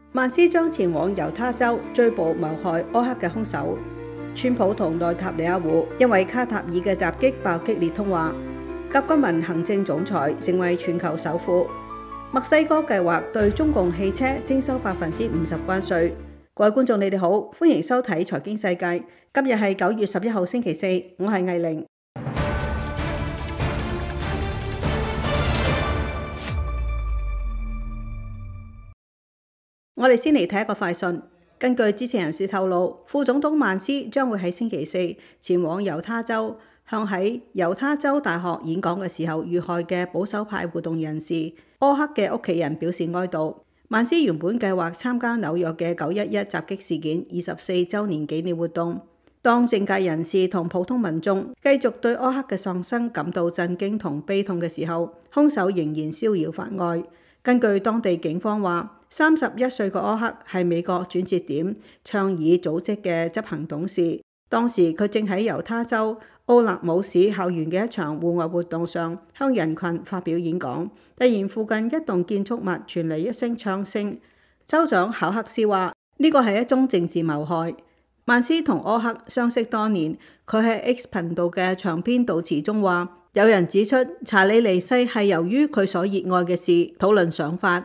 曼斯將前往猶他州追捕謀害柯克嘅兇手。川普同內塔尼亞胡因為卡塔爾嘅襲擊爆激烈通話。甲骨文行政總裁成為全球首富。墨西哥計劃對中共汽車徵收50%關稅。各位觀眾，你哋好，歡迎收睇財經世界。今日係9月11號星期四，我係藝玲。我哋先嚟睇一個快訊。根據知情人士透露，副總統曼斯將會喺星期四前往猶他州，向喺猶他州大學演講嘅時候遇害嘅保守派活動人士柯克嘅屋企人表示哀悼。曼斯原本計劃參加紐約嘅911襲擊事件24週年紀念活動。當政界人士同普通民眾繼續對柯克嘅喪生感到震驚同悲痛嘅時候，兇手仍然逍遙法外。根據當地警方話，31歲嘅柯克係美國轉折點倡議組織嘅執行董事。當時佢正喺猶他州奧勒姆市校園嘅一場戶外活動上向人群發表演講，突然附近一棟建築物傳嚟一聲槍聲。州長考克斯話呢個係一宗政治謀害。曼斯同柯克相識多年，佢喺 X 頻道嘅長篇悼詞中話，有人指出查理離世係由於佢所熱愛嘅事，討論想法。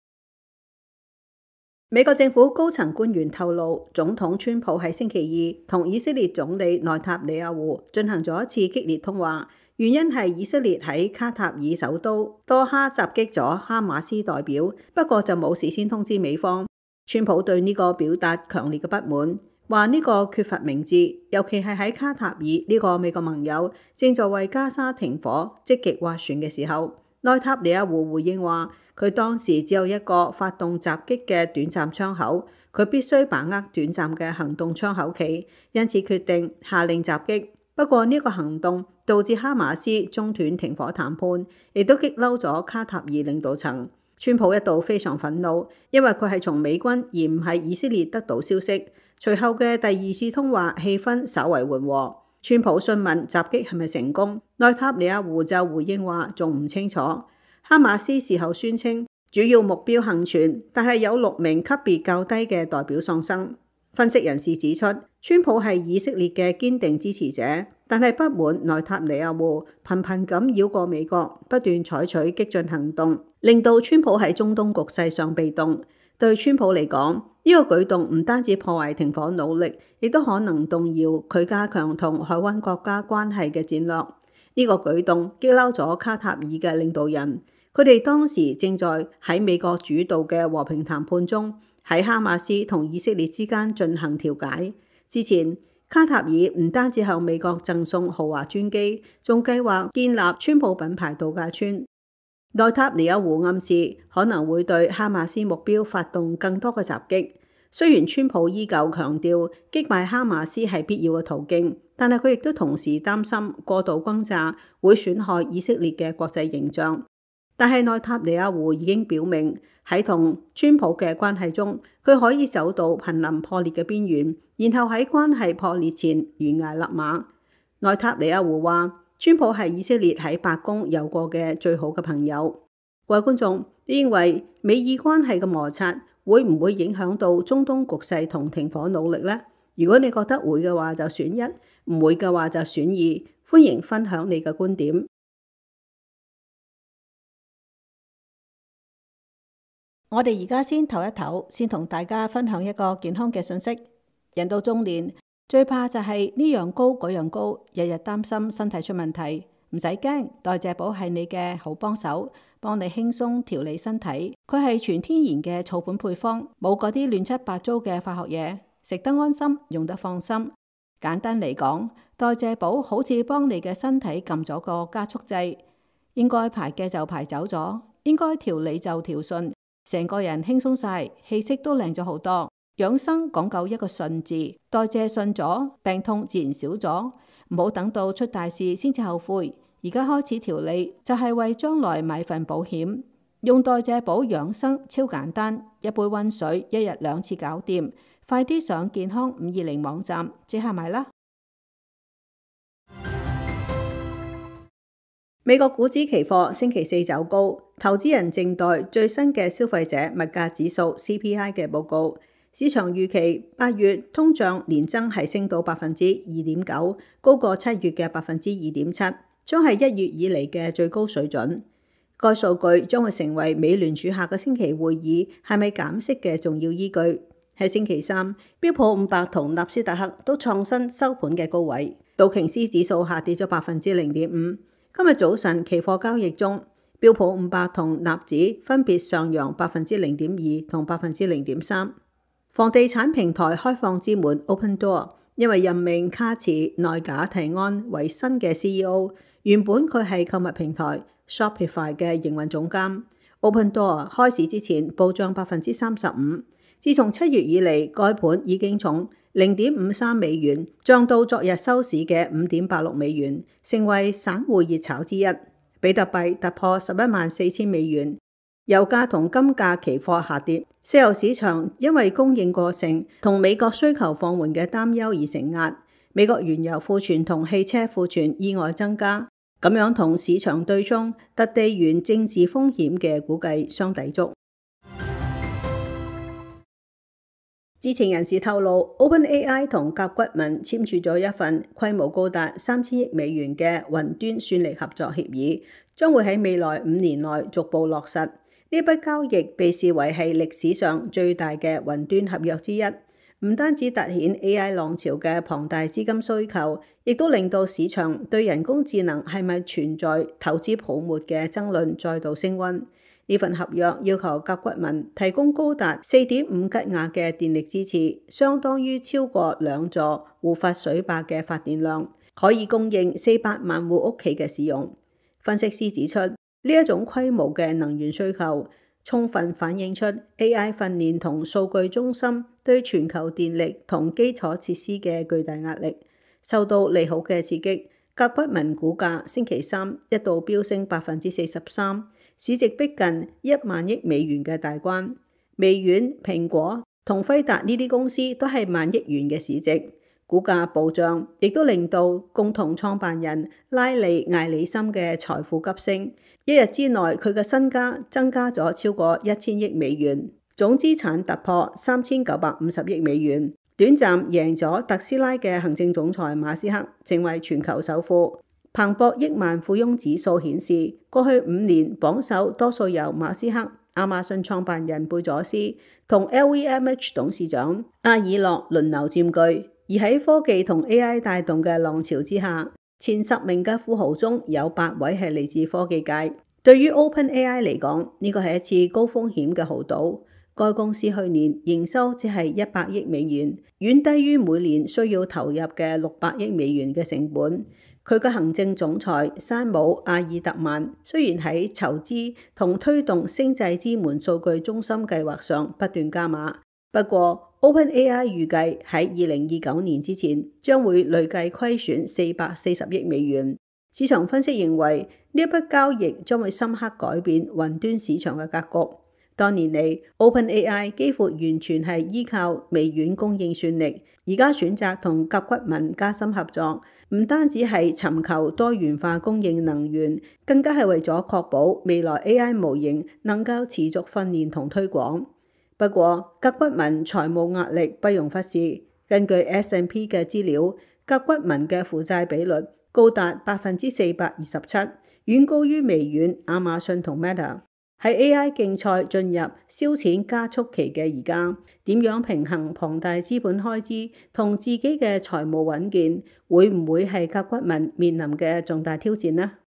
美國政府高層官員透露，總統川普喺星期二同以色列總理內塔尼亞胡進行咗一次激烈通話，原因係以色列喺卡塔爾首都多哈襲擊咗哈馬斯代表，不過就冇事先通知美方。川普對呢個表達強烈嘅不滿，話呢個缺乏明智，尤其係喺卡塔爾呢個美國盟友正在為加沙停火積極斡旋嘅時候。內塔尼亞胡回應話，佢當時只有一個發動襲擊嘅短暫窗口，佢必須把握短暫嘅行動窗口期，因此決定下令襲擊。不過呢個行動導致哈馬斯中斷停火談判，亦都激嬲咗卡塔爾領導層。川普一度非常憤怒，因為佢係從美軍而唔係以色列得到消息。隨後嘅第二次通話氣氛稍為緩和。川普詢問襲擊係咪成功，內塔尼亞胡就回應話仲唔清楚。哈馬斯事後宣稱主要目標幸存，但係有6名級別較低嘅代表喪生。分析人士指出，川普係以色列嘅堅定支持者，但係不滿內塔尼亞胡頻頻咁繞過美國，不斷採取激進行動，令到川普喺中東局勢上被動。對川普嚟講，呢個舉動唔單止破壞停火努力，亦都可能動搖佢加強同海灣國家關係嘅戰略。呢個舉動激嬲咗卡塔爾嘅領導人，佢哋當時正在喺美國主導嘅和平談判中，喺哈馬斯同以色列之間進行調解。之前，卡塔爾唔單止向美國贈送豪華專機，仲計劃建立川普品牌度假村。內塔尼亞胡暗示可能會對哈馬斯目標發動更多嘅襲擊。雖然川普依舊強調擊敗哈馬斯係必要嘅途徑，但係佢亦都同時擔心過度轟炸會損害以色列嘅國際形象。但係內塔尼亞胡已經表明喺同川普嘅關係中，佢可以走到瀕臨破裂嘅邊緣，然後喺關係破裂前懸崖勒馬。內塔尼亞胡話，川普係以色列喺白宮有過嘅最好嘅朋友。各位觀眾，你認為美以關係嘅摩擦會唔會影響到中東局勢同停火努力呢？如果你覺得會嘅話就選1，唔會嘅話就選2。歡迎分享你嘅觀點。我哋而家先唞一唞，先同大家分享一個健康嘅信息。人到中年，最怕就係呢樣高嗰樣高，日日擔心身體出問題。唔使驚，代謝寶係你嘅好幫手，幫你輕鬆調理身體。佢係全天然嘅草本配方，冇嗰啲亂七八糟嘅化學嘢，食得安心，用得放心。簡單嚟講，代謝寶好似幫你嘅身體撳咗個加速掣，應該排嘅就排走咗，應該調理就調順，成個人輕鬆晒，氣色都靚咗好多。養生講究一個順字，代謝順咗，病痛自然少咗。唔好等到出大事先至後悔。而家開始調理就係為將來買份保險。用代謝寶養生超簡單，一杯溫水，1日2次搞掂。快啲上健康520網站即刻買啦！ 美國股指期貨星期四走高，投資人靜待最新嘅消費者物價指數 CPI 嘅報告。市場預期8月通脹年增係升到 2.9%， 高過7月嘅 2.7%， 將係1月以嚟嘅最高水準。該數據將會成為美聯儲下個星期會議係咪減息嘅重要依據。喺星期三，標普500同納斯達克都創新收盤嘅高位，道瓊斯指數下跌咗 0.5%。今日早晨期貨交易中，標普500同納指分別上揚 0.2% 同 0.3%。房地產平台開放之門 Opendoor 因為任命卡茨內賈提安為新嘅 CEO， 原本佢係購物平台 Shopify 嘅營運總監。Opendoor 開市之前暴漲 35%， 自從7月以嚟，該盤已經從 0.53 美元漲到昨日收市嘅 5.86 美元，成為散戶熱炒之一。比特幣突破114000美元。油價同金價期貨下跌，石油市場因為供應過剩同美國需求放緩嘅擔憂而承壓。美國原油庫存同汽車庫存意外增加，咁樣同市場對沖特地緣政治風險嘅估計相抵觸。知情人士透露 ，OpenAI 同甲骨文簽署咗一份規模高達3000億美元嘅雲端算力合作協議，將會喺未來5年內逐步落實。呢筆交易被視為係歷史上最大嘅雲端合約之一，唔單止凸顯 AI 浪潮嘅龐大資金需求，亦都令到市場對人工智能係咪存在投資泡沫嘅爭論再度升溫。呢份合約要求甲骨文提供高達 4.5 吉瓦嘅電力支持，相當於超過2座胡佛水壩嘅發電量，可以供應400萬戶屋企嘅使用。分析師指出，呢一種規模嘅能源需求，充分反映出 AI 訓練同數據中心對全球電力同基礎設施嘅巨大壓力。受到利好嘅刺激，甲骨文股價星期三一度飆升 43%， 市值逼近1萬億美元嘅大關。微軟、蘋果同輝達呢啲公司都係萬億元嘅市值。股價暴漲，亦都令到共同創辦人拉利艾里森嘅財富急升。一日之內，佢嘅身家增加咗超過1000億美元，總資產突破3950億美元，短暫贏咗特斯拉嘅行政總裁馬斯克，成為全球首富。彭博億萬富翁指數顯示，過去5年榜首多數由馬斯克、亞馬遜創辦人貝佐斯同 LVMH 董事長阿爾諾輪流佔據。而喺科技同 AI 帶動嘅浪潮之下，前10名嘅富豪中有8位係嚟自科技界。對於 OpenAI 嚟講，呢個係一次高風險嘅豪賭。該公司去年營收只係100億美元，遠低於每年需要投入嘅600億美元嘅成本。佢嘅行政總裁山姆阿爾特曼雖然喺籌資同推動星際之門數據中心計劃上不斷加碼，不過OpenAI 預計喺2029年之前將會累計虧損440億美元。市場分析認為，呢一筆交易將會深刻改變雲端市場嘅格局。多年嚟 ，OpenAI 幾乎完全係依靠微軟供應算力，而家選擇同甲骨文加深合作，唔單止係尋求多元化供應能源，更加係為咗確保未來 AI 模型能夠持續訓練同推廣。不過，甲骨文財務壓力不容忽視。根據 S&P 嘅資料，甲骨文嘅負債比率高達 427%， 遠高於微軟、亞馬遜同 Meta。喺 AI 競賽進入燒錢加速期嘅而家，點樣平衡龐大資本開支同自己嘅財務穩健，會唔會係甲骨文面臨嘅重大挑戰呢？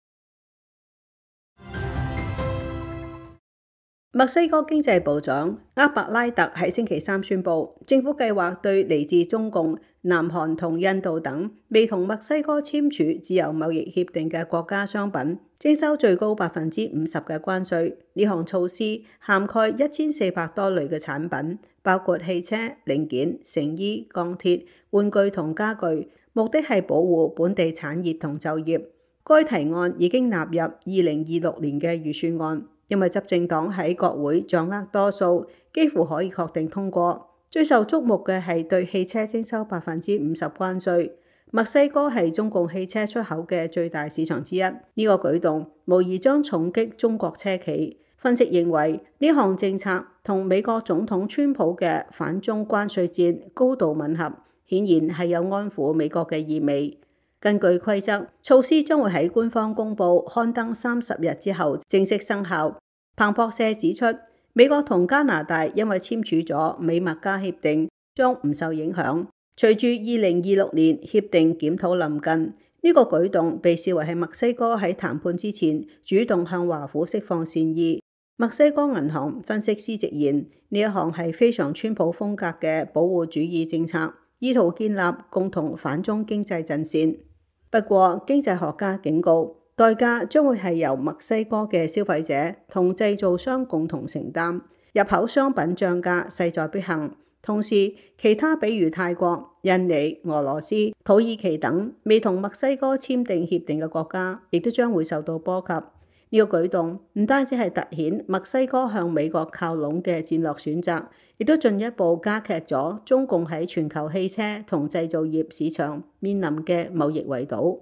墨西哥經濟部長厄伯拉特喺星期三宣布，政府計劃對嚟自中共、南韓同印度等未同墨西哥簽署自由貿易協定嘅國家商品徵收最高 50% 嘅關稅。呢項措施涵蓋1400多類嘅產品，包括汽車、零件、成衣、鋼鐵、玩具同家具，目的係保護本地產業同就業。該提案已經納入2026年嘅預算案。因為執政黨喺國會掌握多數，幾乎可以確定通過。最受矚目嘅係對汽車徵收 50% 關稅。 墨西哥係中共汽車出口嘅最大市場之一，呢個舉動無疑將重擊中國車企。分析認為，呢項政策同美國總統川普嘅反中關稅戰高度吻合，顯然係有安撫美國嘅意味。根據規則，措施將會喺官方公佈刊登30日之後正式生效。彭博社指出，美國同加拿大因為簽署咗美墨加協定，將唔受影響。隨住2026年協定檢討臨近，呢個舉動被視為係墨西哥喺談判之前主動向華府釋放善意。墨西哥銀行分析師直言，呢一項係非常川普風格嘅保護主義政策，意圖建立共同反中經濟陣線。不過，經濟學家警告，代價將會係由墨西哥嘅消費者同製造商共同承擔，入口商品漲價勢在必行。同時，其他比如泰國、印尼、俄羅斯、土耳其等未同墨西哥簽訂協定嘅國家，亦都將會受到波及。呢個舉動唔單止係凸顯墨西哥向美國靠攏嘅戰略選擇，亦都進一步加劇咗中共喺全球汽車同製造業市場面臨嘅貿易圍堵。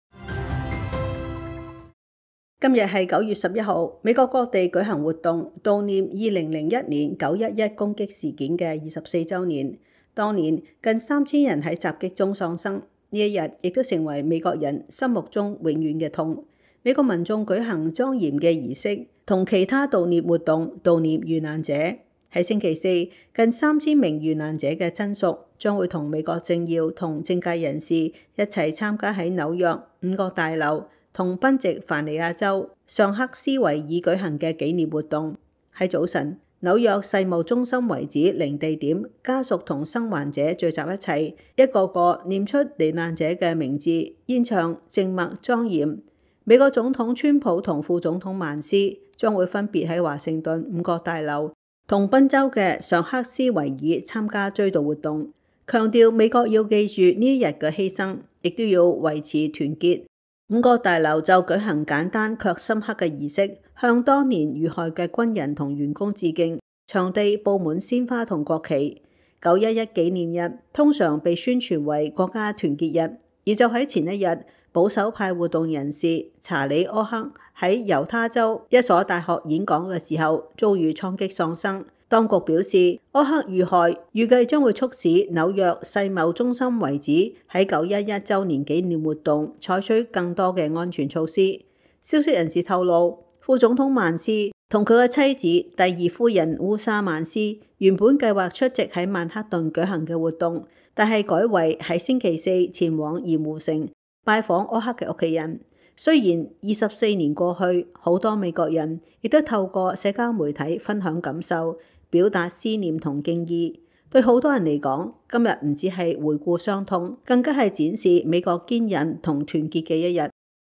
今日係9月11號，美國各地舉行活動，悼念2001年911攻擊事件嘅24週年。當年近3000人喺襲擊中喪生，呢一日亦都成為美國人心目中永遠嘅痛。美國民眾舉行莊嚴嘅儀式同其他悼念活動，悼念遇難者。喺星期四，近3000名遇難者嘅親屬將會同美國政要同政界人士一齊參加喺紐約5角大樓同賓夕凡尼亞州尚克斯維爾舉行嘅紀念活動。喺早晨，紐約世貿中心遺址零地點，家屬同生還者聚集一齊，一個個念出罹難者嘅名字，現場靜默莊嚴。美國總統川普同副總統曼斯將會分別喺華盛頓5角大樓同賓州嘅尚克斯維爾參加追悼活動，強調美國要記住呢一日嘅犧牲，亦都要維持團結。5角大樓就舉行簡單卻深刻嘅儀式，向當年遇害嘅軍人同員工致敬。場地佈滿鮮花同國旗。911紀念日通常被宣傳為國家團結日，而就喺前一日，保守派活動人士查理·柯克喺猶他州一所大學演講嘅時候遭遇槍擊喪生。當局表示，柯克遇害預計將會促使紐約世貿中心遺址喺911週年紀念活動採取更多嘅安全措施。消息人士透露，副總統曼斯同佢嘅妻子第2夫人烏莎曼斯原本計劃出席喺曼克頓舉行嘅活動，但係改為喺星期四前往鹽湖城拜訪柯克嘅屋企人。雖然24年過去，好多美國人亦都透過社交媒體分享感受，表達思念同敬意。對好多人嚟講，今日唔只係回顧傷痛，更加係展示美國堅韌同團結嘅一日。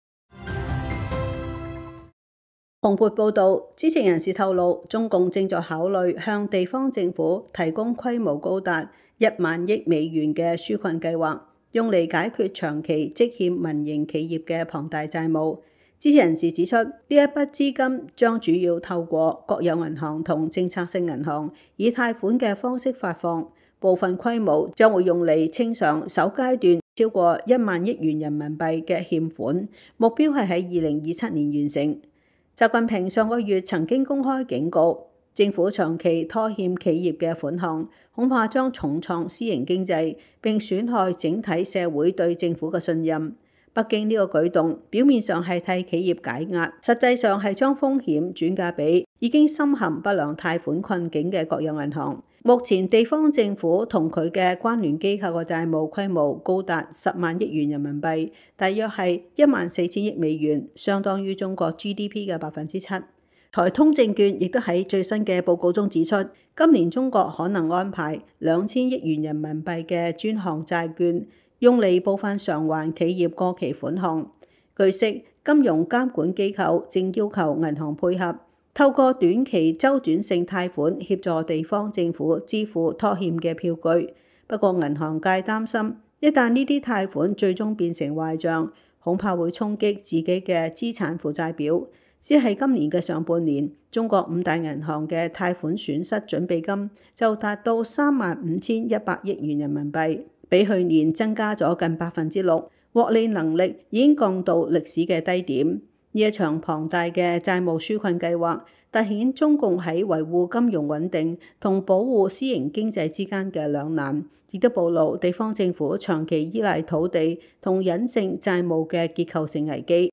彭博報導，知情人士透露，中共正在考慮向地方政府提供規模高達1萬億美元嘅紓困計劃，用嚟解決長期積欠民營企業嘅龐大債務。知情人士指出，呢一筆資金將主要透過國有銀行同政策性銀行以貸款嘅方式發放，部分規模將會用嚟清償首階段超過1萬億元人民幣嘅欠款，目標係喺2027年完成。習近平上個月曾經公開警告，政府長期拖欠企業嘅款項，恐怕將重創私營經濟，並損害整體社會對政府嘅信任。北京呢個舉動表面上係替企業解壓，實際上係將風險轉嫁俾已經深陷不良貸款困境嘅國有銀行。目前地方政府同佢嘅關聯機構嘅債務規模高達10萬億元人民幣，大約係14000億美元，相當於中國 GDP 嘅7%。財通證券亦都喺最新嘅報告中指出，今年中國可能安排2000億元人民幣嘅專項債券，用嚟部分償還企業過期款項。據悉，金融監管機構正要求銀行配合，透過短期周轉性貸款協助地方政府支付拖欠嘅票據。不過銀行界擔心，一旦呢啲貸款最終變成壞賬，恐怕會衝擊自己嘅資產負債表。只係今年嘅上半年，中國5大銀行嘅貸款損失準備金就達到35100億元人民幣， 比去年增加咗近6%，獲利能力已經降到歷史嘅低點。呢一場龐大嘅債務紓困計劃，凸顯中共喺維護金融穩定同保護私營經濟之間嘅兩難，亦都暴露地方政府長期依賴土地同隱性債務嘅結構性危機。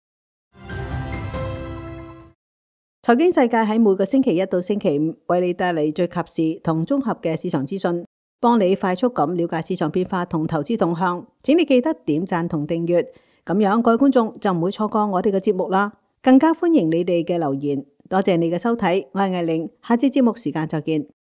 財經世界喺每個星期一到星期五為你帶嚟最及時同綜合嘅市場資訊，幫你快速咁了解市場變化同投資動向。請你記得點讚同訂閱，咁樣各位觀眾就唔會錯過我哋嘅節目啦。更加歡迎你哋嘅留言。多謝你嘅收睇，我係艾玲，下次節目時間再見。